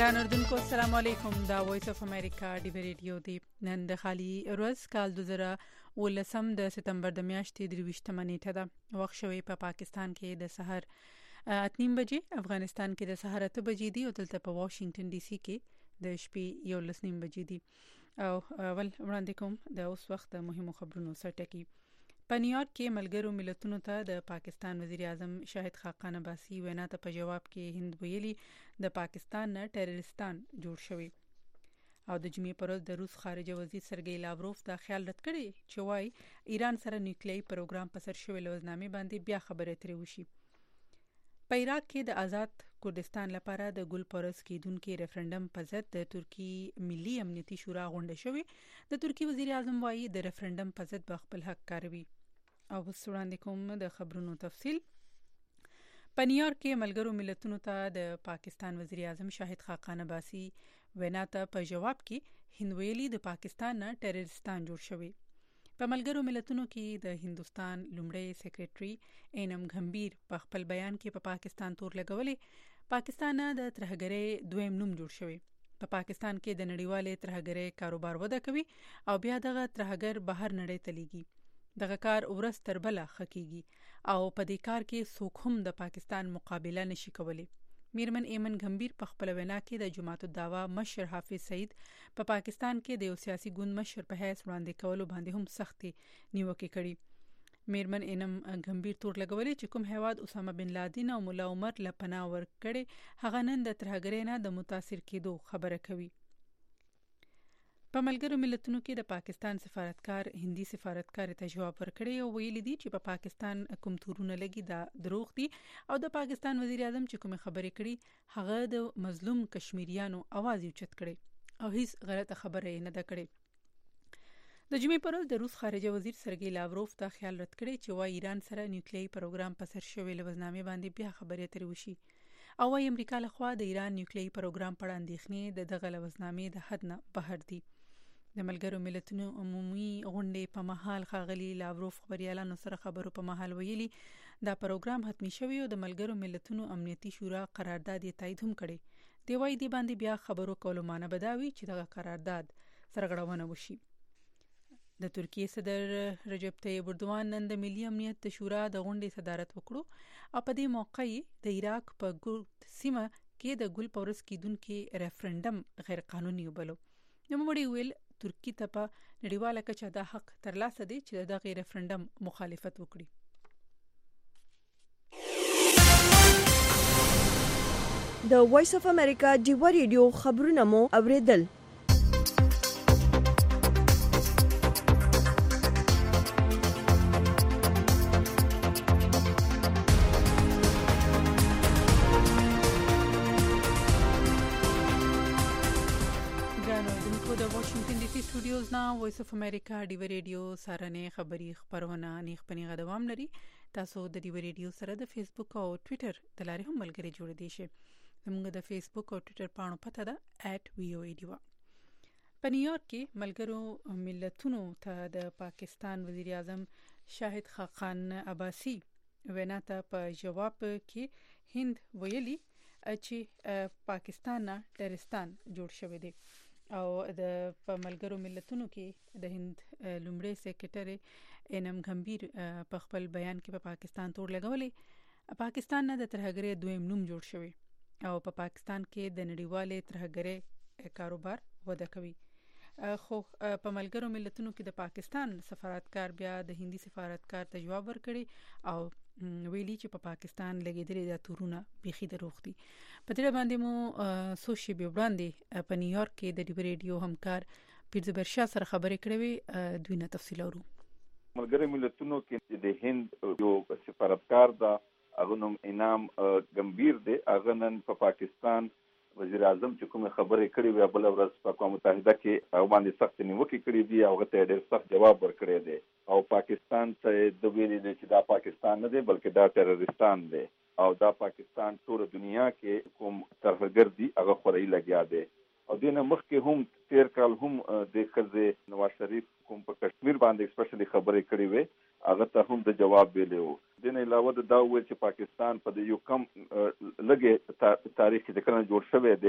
ګران اردوونکو السلام علیکم. دا وایس اف امریکا ډیوی ریډیو دی. نن د خالي ورځ کال 2019 د سپتمبر د میاشتې 23 نیټه ده. وخت شوی په پاکستان کې د سحر 8:30 بجې، افغانستان کې د سحر 8 بجې دي او دلته په واشنگټن ډي سي کې د شپې 11:30 بجې دي. او اول وړاندې کوم د اوس وخت د مهمو خبرونو سرټکی. په نیویارک کې ملګرو ملتونو ته د پاکستان وزیر اعظم شاهد خاقان عباسي وینا ته په جواب کې هند ویلي د پاکستان نه ټیررستان جوړ شوی. او د جمعې پر ورځ د روس خارجه وزیر سرګی لاوروف دا خیال رد کړی چې وايي ایران سره نیوکلیري پروګرام په سر شوی لوزنامې باندې بیا خبرې اترې وشي. په عراق کې د آزاد کردستان لپاره د ګل پرس کېدونکو ریفرندم په ضد د ترکی ملي امنیتي شورا غونډه شوې. د ترکی وزیر اعظم وايي د ریفرندم په ضد به خپل حق کاروي. او وړاندې کوم د خبرونو تفصیل. په نیویارک کې ملګرو ملتونو ته د پاکستان وزیر اعظم شاهد خاقان عباسي وینا ته په جواب کې هند ویلي د پاکستان نه ټیررستان جوړ شوی. په ملګرو ملتونو کې د هندوستان لومړی سیکریټري اینم غمبیر په خپل بیان کې په پاکستان تور لګولې پاکستان نه د ترهګرۍ دویم نوم جوړ شوی. په پاکستان کې د نړیوالې ترهګرۍ کاروبار وده کوي او بیا دغه ترهګر بهر نړۍ ته لیږي. دغه کار ورځ تر بله خکېږي او په دې کار کې څوک هم د پاکستان مقابله نشي کولی. میرمن ایمن غمبیر په خپل وینا کې د جماعت الدعوه مشر حافظ سعید په پاکستان کې د یو سیاسي ګوند مشر په حیث وړاندې کولو باندې هم سختي نیوکې کړي. میرمن ایمن غمبیر تور لګولې چې کوم هیواد اسامه بن لادن او مولا عمر له پناه ورکړي هغه نن د ترهګرۍ نه د متاثر کېدو خبره کوي. په ملګرو ملتونو کې د پاکستان سفارتکار هندي سفارتکار ته جواب ورکړی او ویلي دي چې په پاکستان کوم تورونه لګي دا دروغ دي او د پاکستان وزیر اعظم چې کوم خبرې کړي هغه د مظلوم کشمیریانو आवाज اوچت کړي او هیڅ غلطه خبره نه ده کړې. د جمعې پر ورځ د روس خارجه وزیر سرګی لاوروف دا خیال رد کړی چې وايي ایران سره نیوکلیري پروګرام په سر شوی لوزنامې باندې بیا خبرې اترې وشي او وايي امریکا لخوا د ایران نیوکلیري پروګرام په اړه اندېښنې د دغه لوزنامې د حد نه بهر دي. د ملګرو ملتونو عمومي غونډې په مهال ښاغلي لاوروف خبريالانو سره خبرو په مهال ویلي دا پروګرام حتمی شوی او د ملګرو ملتونو امنیتي شورا قرارداد یې تایید هم کړی. دی وايي دی باندې بیا خبرو کولو معنی بداوي چې دغه قرارداد سرغړونه وشي. د ترکیه صدر رجب طیب اردوان نن د ملي امنیت شورا د غونډې صدارت وکړو او په دې موقع د عراق په ګرد سیمه کې د ګل پورس کېدونکو ریفرندم غیر قانوني وبلو. نوموړي ویل ترکی ته په نړیواله کچه دا حق ترلاسه دی چې دغه ریفرندم مخالفت وکړي. د وایس اف امریکا ډیوی ریډیو خبرونه مو اوریدل. سټوډیوز نه وایس اف امریکا ډیوی ریډیو سارنې خبری خبرونه نه خپنی غدوام لري. تاسو د ډیوی ریډیو سره د فیسبوک او ټوئیټر د لارې هم ملګری جوړ دي شي. زموږ د فیسبوک او ټوئیټر پاڼو پته ده @voaډیوا. په نیویارک کې ملګرو ملتونو ته د پاکستان وزیر اعظم شاهد خاقان عباسي وینا ته په جواب کې هند ویلي چې پاکستان نه ټیررستان جوړ شوی دی او د په ملګرو ملتونو کې د هند لومړی سیکریټري اینم غمبیر په خپل بیان کې په پاکستان تور لګولې پاکستان نه د ترهګرۍ دویم نوم جوړ شوی او په پاکستان کې د نړیوالې ترهګرۍ کاروبار وده کوي. خو په ملګرو ملتونو کې د پاکستان سفارتکار بیا د هندي سفارتکار ته جواب ورکړي او ویلي چې په پاکستان لګیدلې د تورونه بيخي دروغ دي. په دې باندې مو سوشي به وړاندې په نیویارک کې د ډیوی ریډیو همکار پیرزبر شاه سره خبرې کړې دوی نه تفصیل اورو. ملګرو ملتونو کې د هند یو سفارتکار دا اغنوم انعام غمبیر دی اغنن په پاکستان وزیر اعظم چې کوم خبرې کړې وي بل ورځ په اقوام متحده کې او باندې سخت نیوکې کړې دي او غته ډېر سخت جواب ورکړی دی او پاکستان ته د ویلي دی چې دا پاکستان نه دی بلکې دا ټیررستان دی او دا پاکستان ټول دنیا کې کوم ترهګر دی هغه خوري لګیا دی او دینه مخکې هم تیر کال هم د خزه نواز شریف کوم په کشمیر باندې سپیشلی خبرې کړې وي هغه ته هم د جواب ویلو. دینه علاوه دا ویل چې پاکستان په یو کم لګي تاریخ د کنه جوړ شوی دی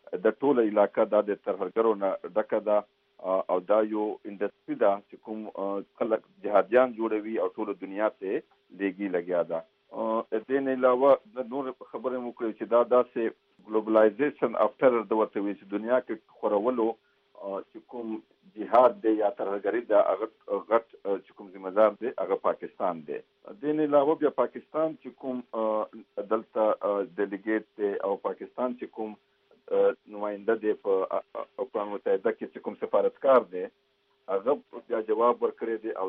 د ټوله علاقہ د ترهګرو نه ډکه ده او دا یو انډستری ده چې کوم خلک جهادیان جوړوي او ټوله دنیا ته لګي لګیا ده. د نه علاوه د نور خبره مو کوي چې دا داسې ګلوبلایزیشن افټر د ورته وی چې دنیا کې خورولو چې کوم جهاد دی یا ترهګری دا هغه غټ چې کوم ذمہ دار دی هغه پاکستان دی. د نه علاوه بیا پاکستان چې کوم دلته ډیلیګیټ او پاکستان چې کوم نماینده دی په اقوام متحده کې چې کوم سفارتکار دی هغه بیا جواب ورکړی دی او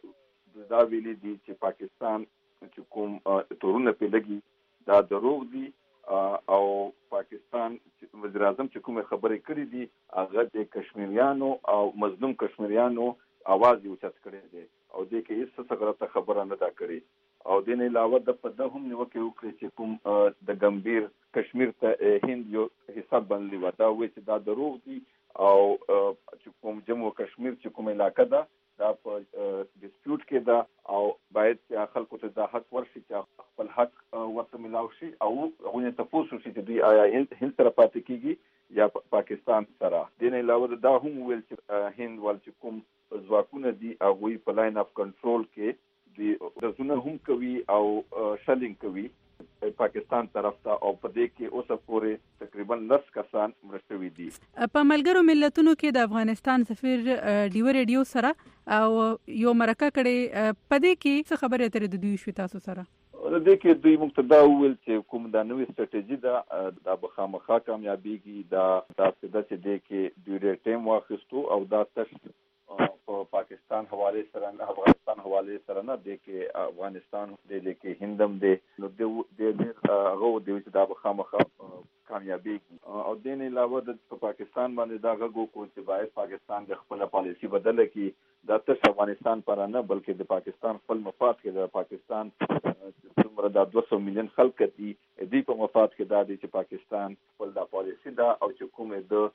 دا ویلي دی چې پاکستان چې کوم تورونه په لګي دا دروغ دي او پاکستان وزیر اعظم چې کوم خبرې کړې دي هغه د کشمیریانو او مظلوم کشمیریانو आवाज یو چت کړی دی او د کې هیڅ څه غلطه خبره نه دا کړې او د نه علاوه د په هم نیوکه وکړي چې کوم د ګمبیر کشمیر ته هند یو حساب باندې ودا وي چې دا دروغ دي او چې کوم جموں کشمیر چې کوم علاقہ ده دا په ډیسپیوټ کې ده او باید چې خلکو ته دا حق ورشي چې خپل حق ورته ملاو شي او هغه ته پوښتنه شي چې دوی آیا هند سره پاتې کیږي یا پاکستان سره. د نه علاوه دا هم ویل چې هند ول چې کوم ځواکونه دي هغه په لاین اف کنټرول کې د زونه هم کوي او شلینګ کوي پاکستان طرف ته او په دې کې اوسه پورې تقریبا 10 کسان مرشوي دي. په ملګرو ملتونو کې د افغانستان سفیر ډیو ریډیو سره او یو مرکه کړي په دې کې څه خبره تر دوی شو تاسو سره؟ د دې کې دوی مقتدا ویل چې کوم د نوې استراتیژي دا بخامخا کامیابیږي دا څه چې کې ډیره ټیم واخیستو او دا تاسو په پاکستان حواله سره نه افغانستان حواله سره نه د کې افغانستان د کې هندم نو د هغه د دا بخامخا کامیابیږي او د نه علاوه د پاکستان باندې دا غوږ کو چې باید پاکستان د خپل پالیسی بدله کړي دا تر افغانستان پر نه بلکې د پاکستان خپل مفاد کې د پاکستان څومره د 200 میلیون خلک دي د په مفاد کې دا دي چې پاکستان خپل د پالیسی دا او چې کومه د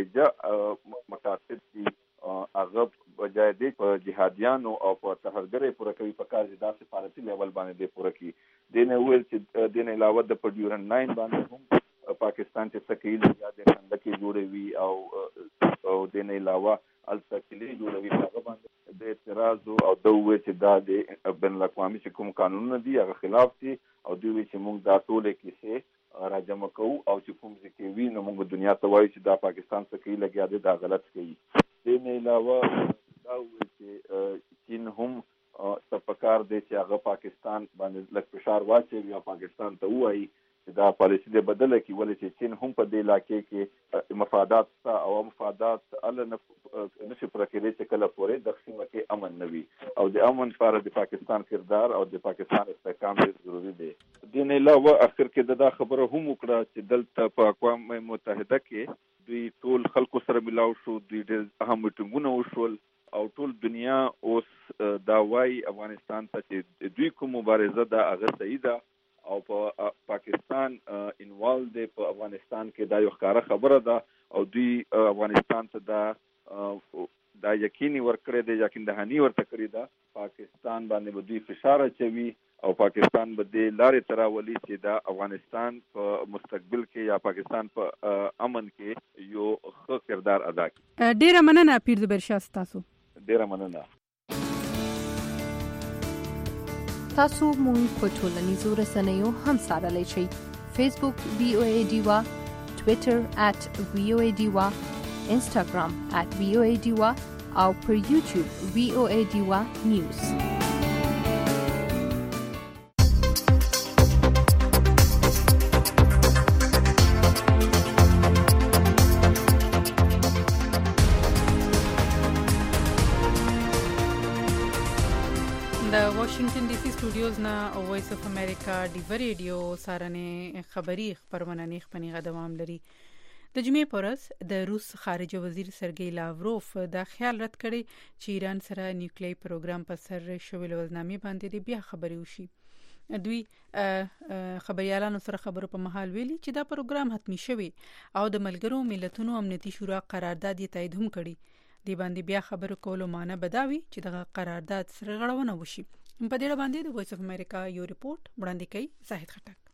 خارجه مقاصد دي هغه بجای د جهادیانو او په تهرګرې پوره کوي په کار د سفارتي لیول باندې د پوره کی د نه ویل چې د نه علاوه د پډیورن 9 باندې هم پاکستان چې سکیل یا د خندقي جوړوي او د نه علاوه التکلی جوړوي هغه باندې د اعتراض او د وې چې دا د بین الاقوامي چې کوم قانونونه دي هغه خلاف دي او دوی چې موږ دا ټول کیسه راجمع کوو او چې کوم ځکه وی نو موږ دنیا ته وایو چې دا پاکستان څخه لګیا دی دا غلط کوي. د نه علاوه دا وې چې چین هم تفکر دی چې هغه پاکستان باندې لږ فشار واچي یا پاکستان ته وایي چې دا پالیسی د بدله کی ولې چې چین هم په دې علاقې کې مفادات او مفادات ال نشي پر کې چې کله پورې د سیمه کې امن نوي او د امن لپاره د پاکستان کردار او د پاکستان استحکام ضروری دی. د نه علاوه اخر کې دا خبره هم وکړه چې دلته په اقوام متحده کې دوی ټول خلکو سره ملاو شو دوی د اهم میټینګونه وشول او ټول دنیا اوس دا وايي افغانستان ته چې دوی کوم مبارزه دا هغه صحیح ده او په پاکستان انوالو دی په افغانستان کې دا یو ښکاره خبره ده او دوی افغانستان ته دا یقیني ورکړی دی یقین دهانی ورته کړی ده پاکستان باندې به دوی فشار اچوي او پاکستان به د لارې تراولي چې دا افغانستان په مستقبل کې یا پاکستان په امن کې یو ښه کردار ادا کړي. ډیره مننه پیر زبیر شاه تاسو. ډیره مننه. تاسو مونږ په ټولنیزو رسنیو هم سره شئ. فیسبوک VOA ډیوا، ټوئیټر @VOA ډیوا، انسټاګرام @VOA ډیوا او پر یوټیوب VOA ډیوا نیوز. د واشنگټن ډي سي سټوډیوز نه وایس اف امریکا ډیو ریډیو سارنه خبری خبرونه نه خپنی دوام لري. د جمعې پرز د روس خارجه وزیر سرګی لاوروف دا خیال رد کړي چې ایران سره نیوکلیر پروګرام په سر شویل ولنامې باندې بیا خبري وشي. دوی خبريالانو سره خبرو په محل ویلي چې دا پروګرام حتمی شوی او د ملګرو ملتونو امنیتي شورا قرارداد یې تایید هم کړي. دی باندې بیا خبرو کولو معنی بداوي چې د قرارداد سره غړونه وشي. په دې باندې د وایس اف امریکا یو ریپورت وړاندې کوي زاهد خټک.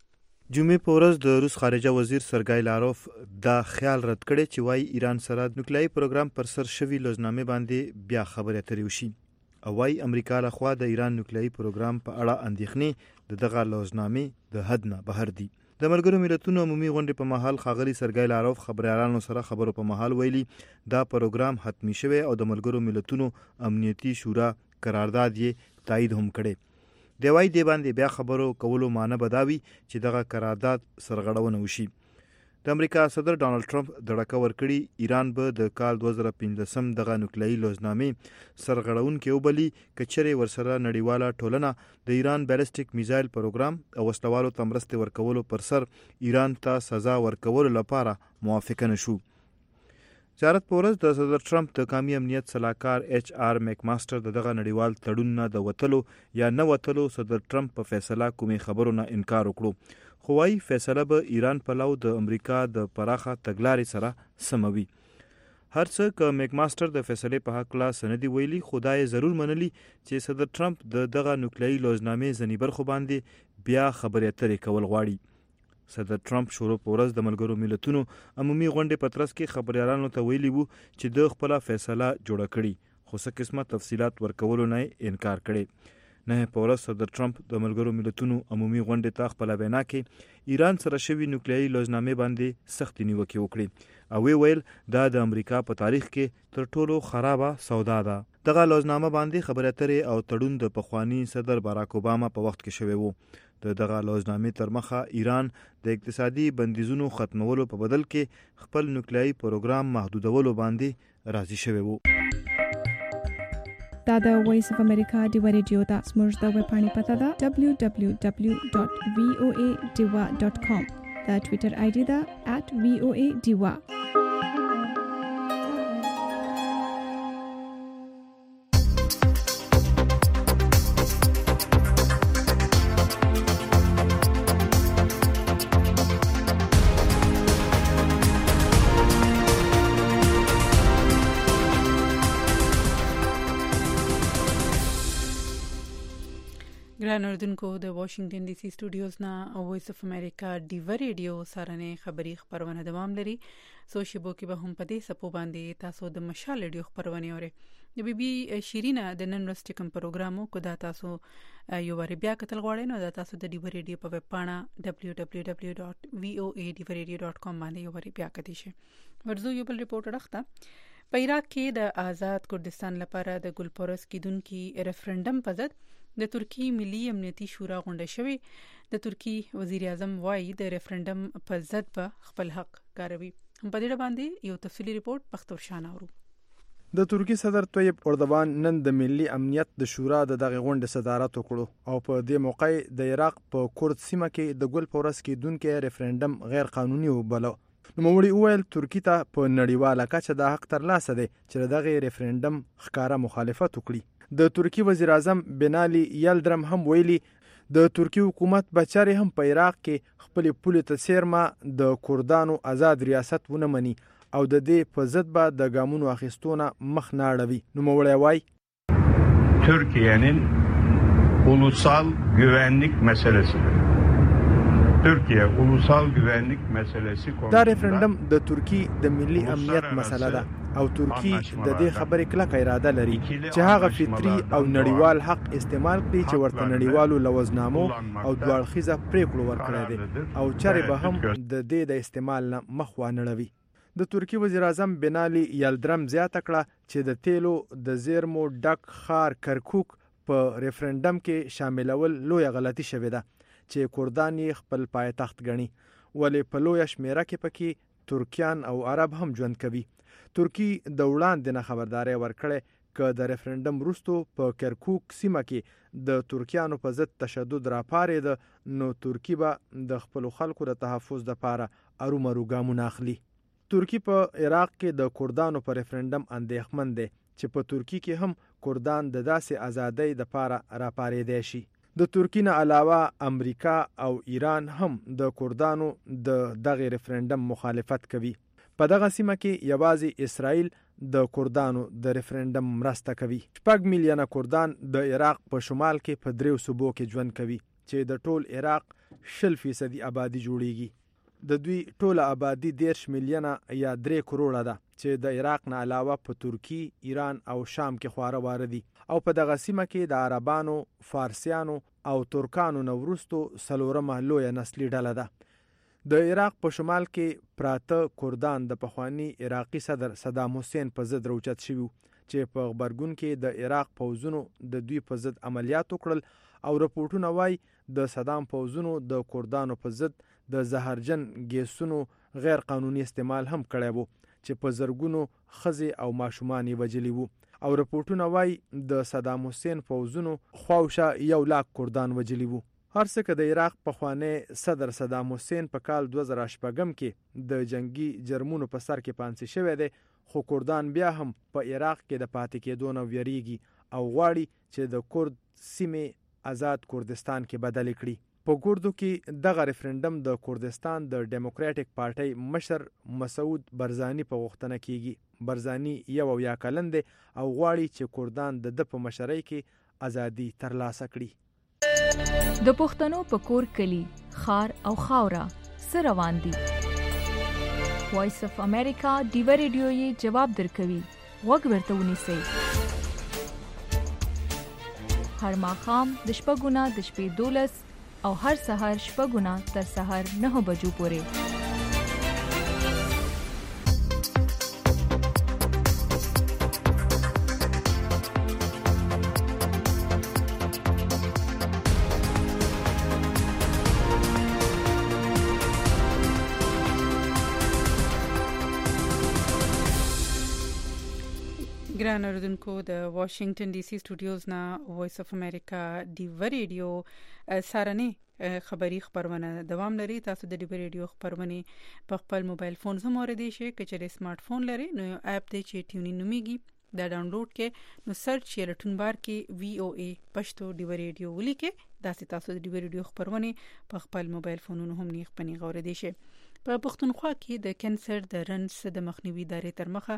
جمعې په ورځ د روس خارجه وزیر سرګای لاروف دا خیال رد کړی چې وايي ایران سره نوکلیایي پروګرام پر سر شوی لوزنامې باندې بیا خبرې اترې وشي او وايي امریکا لخوا د ایران نوکلیایي پروګرام په اړه اندېښنې د دغه لوزنامې د حد نه بهر دي. د ملګرو ملتونو عمومي غونډې په مهال ښاغلي سرګای لاروف خبريالانو سره خبرو په مهال ویلي دا پروګرام حتمی شوی او د ملګرو ملتونو امنیتي شورا قرارداد یې تایید هم کړي. دی وايي دی باندې بیا خبرو کولو معنی بداوي چې دغه قرارداد سرغړونه وشي. د امریکا صدر ډانلډ ټرمپ دړکه ورکړي ایران به د کال 2015 دغه نوکلیایي لوزنامې سرغړونکې وبلي کچره ورسره نړیواله ټولنه د ایران بیلسټیک میزایل پروګرام او وسلوالو ته مرستې ورکولو پر سر ایران ته سزا ورکولو لپاره موافقه نشو. زیارت په ورځ د صدر ټرمپ د قومي امنیت صلاحکار ایچ آر میک ماستر دغه نړیوال تړون نه د وتلو یا نه وتلو صدر ټرمپ په فیصله کومې خبرو نه انکار وکړو، خو وايي فیصله به ایران په لو د امریکا د پراخه تګلارې سره سموي. هر څه که میک ماستر د فیصلې په حق لا سندي ویلي، خدای ضرور منلی چې صدر ټرمپ دغه نوکلیایي لوزنامې ځنی برخو باندې بیا خبرې اترې کول غواړي. صدر ټرمپ شروع په ورځ د ملګرو ملتونو عمومي غونډې په ترڅ کې خبريالانو ته ویلي وو چې د خپل فیصله جوړه کړي، خو څه قسمه تفصيلات ورکولو نه انکار کړي. نه په ورځ صدر ټرمپ د ملګرو ملتونو عمومي غونډې ته خپل بیان کې ایران سره شوی نوکلیایي لوزنامې باندې سخت نیوکه وکړي او ویل دا د امریکا په تاریخ کې تر ټولو خرابه سودا ده. دغه لوزنامه باندې خبرې اترې او تړون د پخوانی صدر باراک اوباما په وخت کې شوی وو. دغه لوزنامې تر مخه ایران د اقتصادي بندیزونو ختمولو په بدل کې خپل نوکلیایي پروګرام محدودولو باندې راضي شوی وو. دا د وایس اف امریکا ډیوا ریډیو دا سمج د ویب پاڼې پته ده www.voadiwa.com. دا ټویټر آی ډی ده @voadiwa. ګران اوردونکو د واشنگټن ډي سي سټوډیوز نه وایس اف امریکا ډیوا ریډیو سره خبری خبرونه دوام لري. سوشيبو کې به هم پدې سپو باندې تاسو د مشال ریډیو خبرونه اورئ. د بي شیرینه د نن ورځ کوم پروګرامو کو دا تاسو یو ور بیا کتل غواړئ نو دا تاسو د ډیوا ریډیو په ویب پاڼه www.voadiwa.com باندې یو ور بیا کتئ شئ. ورزو یو بل ریپورت راخته. په عراق کې د آزاد کردستان لپاره د ګلپورس کیدونکو ریفرندم په ضد د ترکی ملي امنیتي شورا غونډه شوې. د ترکی وزیر اعظم وايي د ریفرندم په ضد په خپل حق کاروي. هم په دې باندې یو تفصیلی ریپورت پختور شان اورو. د ترکی صدر طیب اردوغان نن د ملي امنیت د شورا د دغه غونډې صدارت وکړو او په دې موقع د عراق په کورد سیمه کې د ګلپورس کیدونکو ریفرندم غیر قانوني وبلو. نوموړي وویل ترکی ته په نړیواله کچه د حق ترلاسه دی چې دغه ریفرندم ښکارا مخالفت وکړي. د ترکی وزیر اعظم بنالي یلدرم هم ویلي د ترکی حکومت بچاره هم په عراق کې خپل پولیس ته سیرما د کردانو آزاد ریاست ونه مني او د دې په ضد به د ګامونو اخیستونه مخ نه اړوي. نوموړي وایي Türkiye'nin ulusal güvenlik meselesidir. Türkiye ulusal güvenlik meselesi konusunda دا ریفرندم د ترکی د ملي امنیت مسله ده او ترکی د دې خبرې کلکه اراده لري چې هغه فطري او نړیوال حق استعمال کړي چې ورته نړیوالو لوزنامو او دوړخیزه پریکړو ورکړی دي او چارې به هم د دې د استعمال نه مخ وانړوي. د ترکی وزیر اعظم بنالي یلدرم زیاته کړه چې د تیلو د زیرمو ډک ښار کرکوک په ریفرندم کې شاملول لویه غلطي شوې ده چې کردان یې خپل پایتخت ګڼي، ولې په لویه شمیره کې پکې ترکیان او عرب هم ژوند کوي. ترکی د وړاندې نه خبرداري ورکړې که د ریفرندم وروسته په کرکوک سیمه کې د ترکیانو په ضد تشدد راپارېده نو ترکی به د خپل خلکو د تحفظ لپاره ارومرو ګامونه اخلي. ترکی په عراق کې د کردانو په ریفرندم اندېښمن دی چې په ترکی کې هم کردان د داسې ازادۍ لپاره راپارېدای شي. د ترکی نه علاوه امریکا او ایران هم د کردانو د دغه ریفرندم مخالفت کوي. په دغه سیمه کې یوازې اسرائیل د کردانو د ریفرندم مرسته کوي. 6 میلیونه کردان د عراق په شمال کې په 3 صوبو کې ژوند کوي چې د ټول عراق 0% آبادی جوړیږي. د دوی ټوله آبادی 10 میلیونه یا 3 کروڑه ده چې د عراق نه علاوه په ترکی، ایران او شام کې خواره واره دي او په دغه سیمه کې د عربانو، فارسیانو او ترکانو نه وروستو څلورمه لویه نسلي ډله ده. د عراق په شمال کې پراته کردان د پخوانی عراقي صدر صدام حسین په ضد راوچت شوي چې په غبرګون کې د عراق پوځونو د دوی په ضد عملیات وکړل او رپورټونه وایي د صدام پوځونو د کردانو په ضد د زهرجن ګیسونو غیر قانوني استعمال هم کړی وو چې په زرګونو ښځې او ماشومان یې وژلي وو او رپورټونه وایي د صدام حسین پوځونو خواوشا 1 لاک کردان وژلي وو. هر څه که د عراق پخوانی صدر صدام حسین په کال 2008 کې د جنگي جرمونو په سر کې پانسي شوی دی، خو کردان بیا هم په عراق کې د پاتې کېدو نه ویریږي او غواړي چې د کرد سیمې آزاد کردستان کې بدل کړي. په ګردو کې دغه ریفرندم د کردستان د ډیموکراټک پارټۍ مشر مسعود برزانی په غوښتنه کیږي. برزانی 1 کلن دی او غواړي چې کردان د په مشرۍ کې ازادي ترلاسه کړي. د پښتنو په کور کلی خار او خاورا سره روان دي. وایس اف امریکا دیو ریډیو یې جواب درکوي. وګ ورته ونیسئ. هر ماښام د شپږونه د شپې 12 او هر سحر شپږونه تر سحر 9 بجو پورې. ګران اوریدونکو، د واشنگټن ډي سي سټوډیوز نه وایس اف امریکا دیو ریډیو سارنه خبری خبرونه دوام لري. تاسو د دیو ریډیو خبرونه په خپل موبایل فون هم اوریدئ شئ. کچې سمارټ فون لري نو اپ دی چې ټیونین نومیږي دا ډاونلوډ کې نو سرچ یې رټون بار کې VOA پښتو دیو ریډیو ولیکئ. دا ستاسو د دیو ریډیو خبرونه په خپل موبایل فونونو هم نیغ پنی غوړې شئ. په پښتونخوا کې د کانسر د رنځ د مخنیوي ادارې تر مخه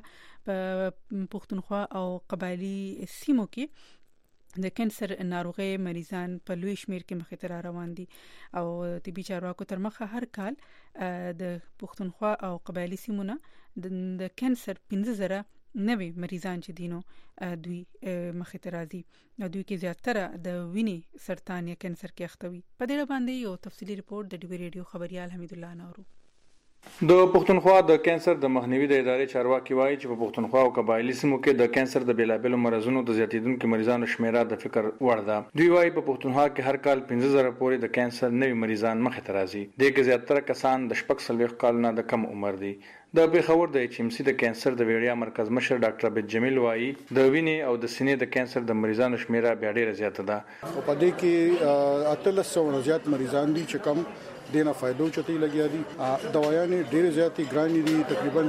په پښتونخوا او قبایلی سیمو کې د کانسر ناروغي مریضان په لوی شمیر کې مخې ته روان دي او طبي چارواکو تر مخه هر کال د پښتونخوا او قبایلی سیمو نه د کانسر 15000 نوي مریضان چې دینو دوی مخې ته راځي. دوی کې زیاتره د وینې سرطان یا کانسر کې اخته وي. په دې باندې یو تفصیلی ریپورت د ډیو ریډیو خبريال حمید الله نورو. د پښتونخوا د کانسر د مخنیوي د ادارې چارواکي وایي چې په پښتونخوا او قبایلی سیمو کې د کانسر د بیلابېلو مرزونو د زیاتیدونکو مریضانو شمیره د فکر وړ ده. دوی وایي په پښتونخوا کې هر کال 15000 پورې د کانسر نوي مریضان مخې ته راځي. د کې زیاتره کسان د 40 کال نه د کم عمر دي. د پیښور د HMC د کانسر د ویړیا مرکز مشر ډاکټر عبد جمیل وایي د وینې او د سینې د کانسر د مریضانو شمیره بیا ډیره زیاته ده. په دې کې 1300 زیات مریضان دي چې کم دینه فائدو چتی لګیا دي. دوايانې ډېر زیاتې ګرانې دي، تقریبا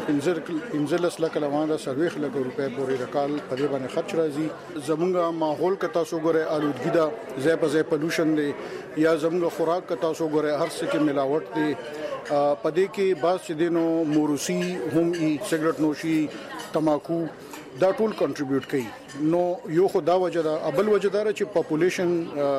15 لک لوانه سرويخ لک روپے پورې رکال په دې باندې خرچ راځي. زمونږ ماحول کتا سو ګره آلودګي دا زې په زې پولوشن دی یا زمونږ خوراک کتا سو ګره هر څه کې ملاوټ دی. په دې کې باز چې دینو موروسی هم سیګریټ نوشي، تماکو دا ټول کنټریبیوټ کوي. نو یو خو دا وجه ده. ابل وجه دا چې پاپولیشن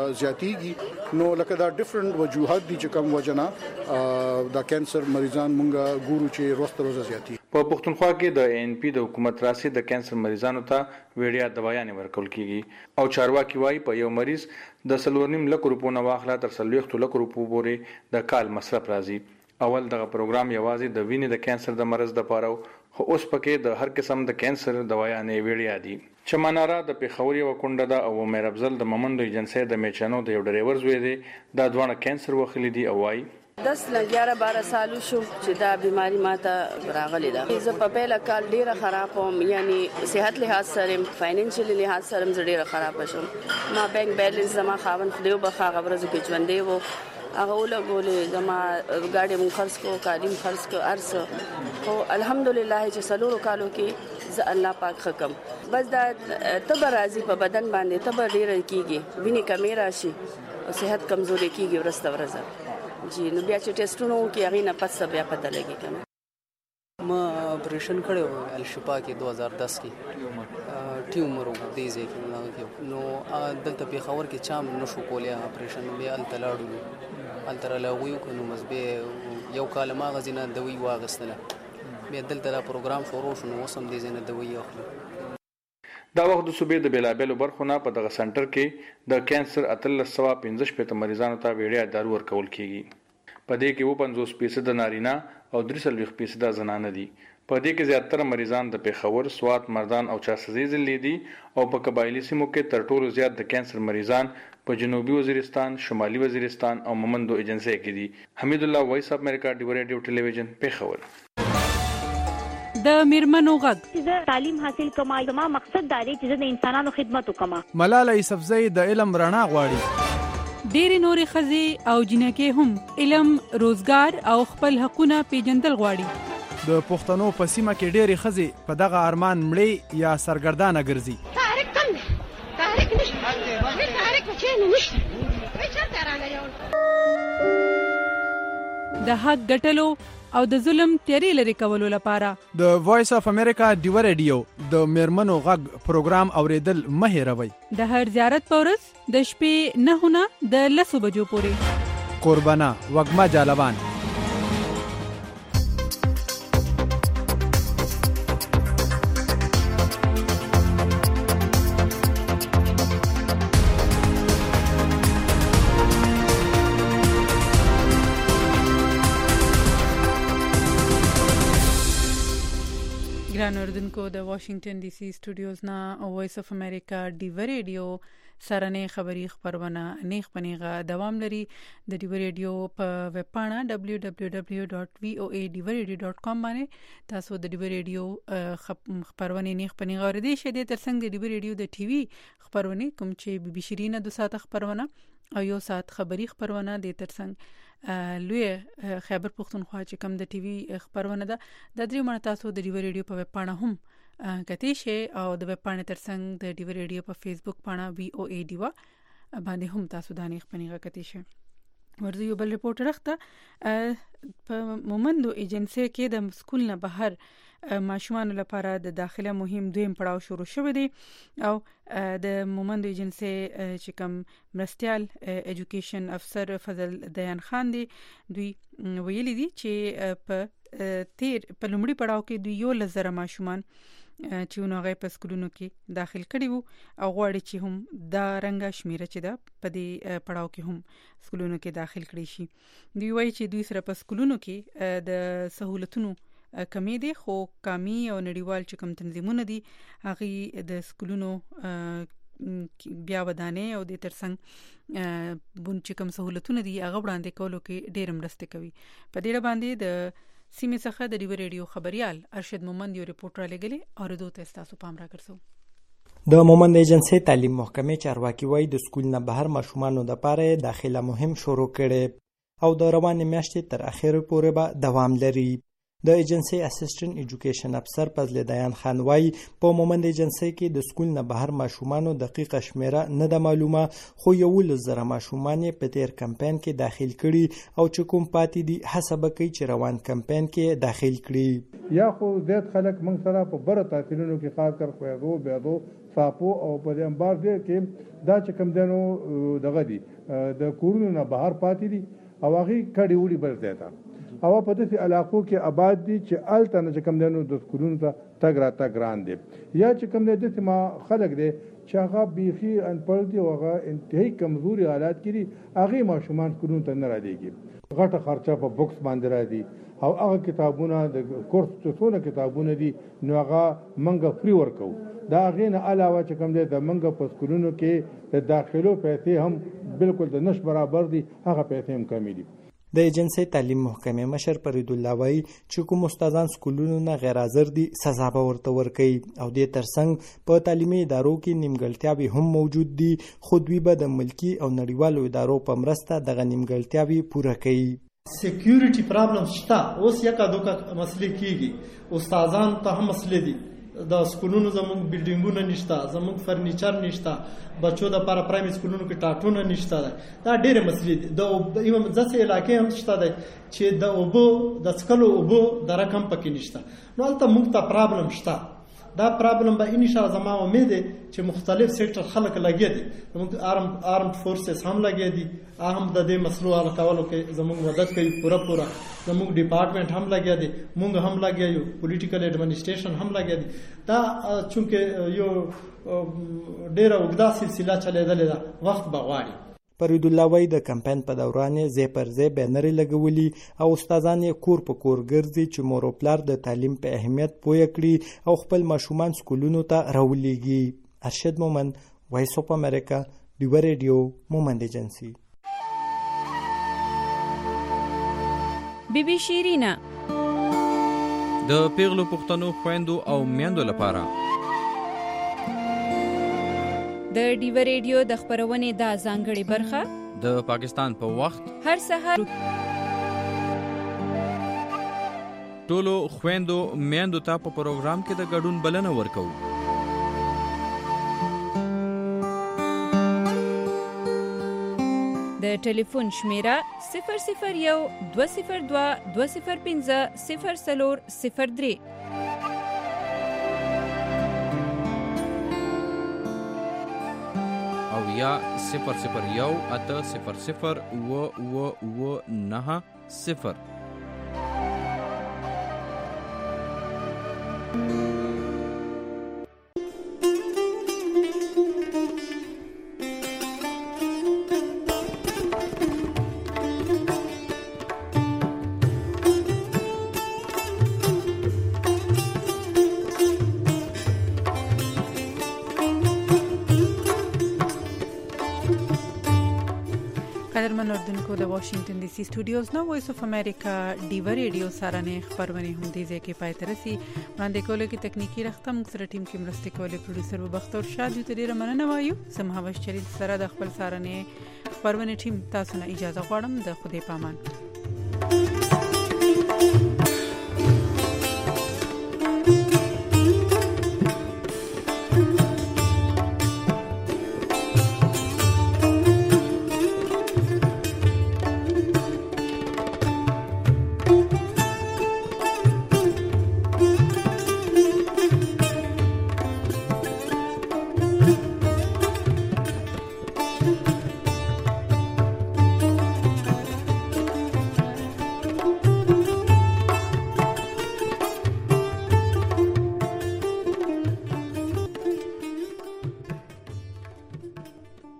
زیاتیږي نو لکه دا ډیفرنٹ وجوهات دي چې کوم وجنه دا کانسر مریضان مونږه ګورو چې روز روز زیاتی. په پښتونخوا کې د ANP د حکومت راسي د کانسر مریضانو ته ویډیا دوايانې ورکول کیږي او چارواکي وایي په یو مریض د 3.5 لک روپو نه واخله تر 40 لک روپو پورې د کال مصرف راځي. اول دغه پروګرام یوازې د وینې د کانسر د مرز د پاره خو اوس پکې د هر قسم د کانسر دوايانې ویډیا دي. چمنارا د پیښور یو کونډه ده او مېر افضل د ممندو ایجنسی د میچانو د یو ډرایور زوی دی. دا دوه کانسر وخلی دي او وايي 10 ل 11 سالو شو چې دا بیماری ماته راغلی ده. زه په پیله کال ډیره خراب وم، یعنی صحت لحاظ سره، فاینانشل لحاظ سره ډیره خراب شوم. ما بانک بیلنس زما خاون خو دیو بخا غبرزو کې ژوندې وو. هغه ولګولې زما ګاډي مون خرڅ کو، کالیم خرڅ کو، ارس خو الحمدلله چې سلورو کالو کې ز الله پاک حکم بس دا تب راضي په بدن باندې تب ډیر کیږي، ویني کمی راشي او صحت کمزوري کیږي ورسته ورځ. جی نو بیا چې ټیسټونو کې هغه نه پس بیا پته لګی کنه. ما اپریشن کړو الشفا کې 2010 کې غټي عمر دې ځکه نو دلته په خبر کې چا نشو کولای اپریشن به ال تلاړو ال تر لا ویو کنو مزبه یو کال ما غزینه دوی واغستله به دلته دا پروګرام شروع شو نو سم دې زنه دوی اخلي. دا وخت د صوبې د بیلابېلو برخو نه په دغه سنټر کې د کینسر 1315 مریضانو ته وړیا دارو ورکول کیږي. په دې کې 50% نارینه او 30% زنانه دي. په دې کې زیاتره مریضان د پیښور، سوات، مردان او چارسزي ضلع دي او په قبایلی سیمو کې تر ټولو زیات د کینسر مریضان په جنوبي وزیرستان، شمالي وزیرستان او مومندو ایجنسی کې دي. حمید الله، وایس اف امریکا، ډیو ریډیو ټلویزیون، پیښور. د میرمنو غږ زه تعلیم حاصل کوم، زما مقصد دا دی چې زه د انسانانو خدمت وکم. ملاله یوسفزۍ د علم رڼا غواړي. ډېری نورې ښځې او جنکې هم علم، روزګار او خپل حقونه پیژندل غواړي. د پښتنو په سیمه کې ډېرې ښځې په دغه ارمان مړې یا سرګردانه ګرځي. تحریک کم دی، تحریک نشته، تحریک چېرې نشته، چېرته راغلی د حق ګټلو او د ظلم تیارې لرې کولو لپاره د وایس اف امریکا ډیو ریډیو د میرمنو غږ پروګرام اوریدل مه هېروئ. د هر زیارت په ورځ د شپې 9 نه د 10 بجو پورې. قربانه وږمه جالبان. ګران اوریدونکو، د واشنگټن ډي سي سټوډیوز نه وایس اف امریکا ډیو ریډیو سرنې خبری خبرونه نیغ پنیغه دوام لري. د ډیو ریډیو په ویب پاڼه www.voadivaradio.com باندې تاسو د ډیو ریډیو خبرونه نیغ پنیغه اوریدئ شئ. د ترڅنګ د ډیو ریډیو د ټي وي خبرونه کوم چې بي بي شيرینه 2 ساعت خبرونه او 1 ساعت خبری خبرونه د ترڅنګ لوی خیبر پختونخوا چې کوم د ټي وي خبرونه ده د درې مړه تاسو د ډیو ریډیو په ویب پاڼه هم کتئ شئ او د ویب پاڼې ترڅنګ د ډیو ریډیو په فیسبوک پاڼه VOA ډیوا باندې هم تاسو د نیغ پنیغه کتئ شئ. ورته یو بل رپورټ راخته په مومندو ایجنسی کې د سکول نه بهر ماشومان لپاره د داخله مهم دویم پړاو شروع شوی دی او د مومندو ایجنسی چې کوم مرستيال ایجوکیشن افسر فضل دیان خان دی دوی ویلي دي چې په لومړي پړاو کې دوی 1,000 ماشومان چې نوغه په سکولونو کې داخل کړي وو او غواړي چې هم دا رنګه شمیره چې دا په دې پړاو کې هم سکولونو کې داخل کړي شي. دوی وایي چې دوی سره په سکولونو کې د سہولتونو کمی دي، خو کمی او نړیوال چې کوم تنظیمونه دي هغه د سکولونو بیا ودانې او د ترڅنګ چې کوم سہولتونه دي هغه وړاندې کولو کې ډېر مرسته کوي. په دې باندې د سیمه څخه د ډیو ریډیو خبريال ارشد مومند یو ریپورت را لګلی او دوی تاسو پام راکړسو. د مومند ایجنسی تعلیم محکمې چارواکي وایي د سکول نه بهر ماشومانو د پاره داخله مهم شروع کړي او د روانې میاشتې تر اخره پورې به دوام لري. د ایجنسی اسسټنټ ایجوکیشن افسر فضل دیان خان وایي په مومند ایجنسی کې د سکول نه بهر ماشومانو دقیقه شمیره نه د معلومه، خو 1,000 ماشومان په تیر کمپاین کې داخل کړي او چې کوم پاتې دي حسب کوي چې روان کمپاین کې داخل کړي. یا خو زیات خلک موږ سره په بره تحصیلونو کې خاص کر خویدو بیادو صاپو او په انبار دې کې دا چې کم دنو دغه دي د کورونو نه بهر پاتې دي او هغه کډي وړي بل ځای او په دې علاقو کې آباد دي چې الته نه کم دنو د سکولونو ته تګ را تګران دي یا چې کم دې د ما خلک دي چې هغه بيخي انپړ دي او هغه انتهایی کمزوري حالات کې دي هغه ماشومان سکولونو ته نه راځي. غټه خرچه په بوکس باندې راځي او هغه کتابونه د کورس څونه کتابونه دي نو هغه منګه فری ورکو. دا غینه علاوه چې کم دې د منګه په سکولونو کې د داخلو پیسې هم بالکل د نش برابر دي، هغه پیسې هم کمی دي. د ایجنسی تعلیم محکمې مشر فرید الله وایي چې کوم استادان سکولونو نه غیر حاضر دي سزا به ورته ورکوي او د ترڅنګ په تعلیمي ادارو کې نیمګړتیاوې هم موجود دي، خو دوی به د ملکی او نړیوالو ادارو په مرسته دغه نیمګړتیاوې پوره کوي. سکیورټي پرابلم شته، اوس یکا دوکا مسلې کیږي، استادان ته هم مسلې دي، د سکولونو زموږ بلډینګونه نشته، زموږ فرنیچر نشته، بچو د لپاره پرایمري سکولونو کې ټاټونه نشته. دا ډېرې مسلې دي. د ایوم ځکه علاقې هم شته دی چې د اوبو د څکلو اوبو د رقم پکې نشته. نو هلته موږ ته پرابلم شته. دا پرابلم به ان شاء الله زما امید ده چې مختلف سیکټر خلک لګي دي زموږ آرمډ فورسز هم لګي دي هم د دې مسلو حل کولو کې زموږ مدد کوي پورا زموږ ډپارټمنټ هم لګي دي موږ هم لګي یو پولیټیکل ایڈمنسټریشن هم لګي دي دا چونکه یو ډیره وګدا سلسله چلیدلې ده وخت بغواړي. فرید الله وای د کمپاین په دوران زی پر زی بینرې لګولي او استادان یې کور په کور ګرځي چې مور او پلار د تعلیم په اهمیت پوه کړي او خپل ماشومان سکولونو ته راولېږي. ارشد مومند، وایس اف امریکا، ډیو ریډیو، مومند ایجنسی. بی بی شیرینا د پیغلو پښتنو خويندو او میندو لپاره د ډیو ریډیو د خبرونې د ځانګړي برخه د پاکستان په وخت هر سحر ټولو خويندو میندو ته په پروګرام کې د ګډون بلنه ورکو. د ټلیفون شمیره 001 202 205 0403 او یا 001 800 990. قدرمن اردوونکو د واشنگټن ډي سي سټوډیوز نو وایس اف امریکا ډیو ریډیو سره نه خبرونه هم دي ځکه پای تر سي باندې کوله کې تکنیکی رخته موږ سره ټیم کې مرسته کوله پروډوسر وبختور شاد یو ډیره مننه وایو سم هوښ چریت سره د خپل سره نه خبرونه ټیم تاسو نه اجازه غواړم د خوده پامان.